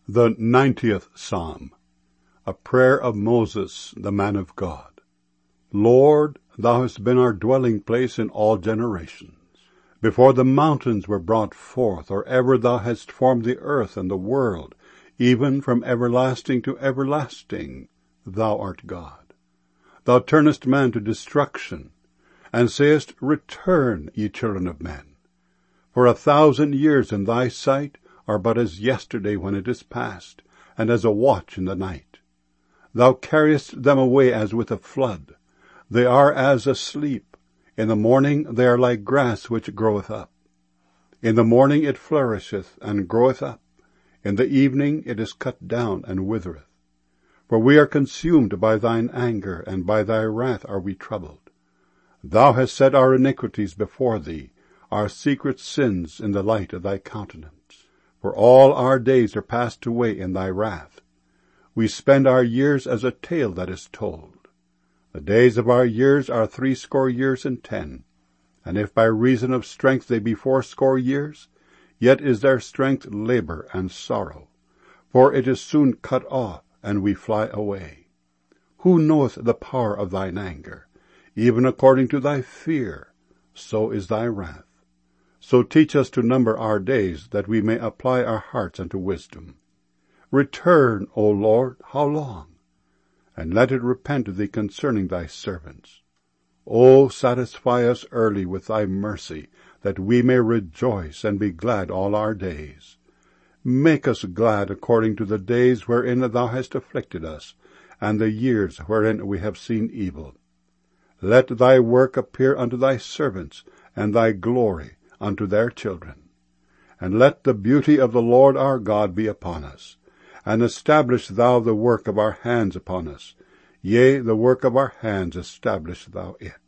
The 90th Psalm, a prayer of Moses, the man of God. Lord, thou hast been our dwelling place in all generations. Before the mountains were brought forth, or ever thou hadst formed the earth and the world, even from everlasting to everlasting, thou art God. Thou turnest man to destruction, and sayest, Return, ye children of men. For 1,000 years in thy sight are but as yesterday when it is past, and as a watch in the night. Thou carriest them away as with a flood. They are as asleep. In the morning they are like grass which groweth up. In the morning it flourisheth and groweth up. In the evening it is cut down and withereth. For we are consumed by thine anger, and by thy wrath are we troubled. Thou hast set our iniquities before thee, our secret sins in the light of thy countenance. For all our days are passed away in thy wrath. We spend our years as a tale that is told. The days of our years are 80 years and 10. And if by reason of strength they be 80 years, yet is their strength labor and sorrow. For it is soon cut off, and we fly away. Who knoweth the power of thine anger? Even according to thy fear, so is thy wrath. So teach us to number our days, that we may apply our hearts unto wisdom. Return, O Lord, how long? And let it repent thee concerning thy servants. O satisfy us early with thy mercy, that we may rejoice and be glad all our days. Make us glad according to the days wherein thou hast afflicted us, and the years wherein we have seen evil. Let thy work appear unto thy servants, and thy glory unto their children. And let the beauty of the Lord our God be upon us, and establish thou the work of our hands upon us. Yea, the work of our hands establish thou it.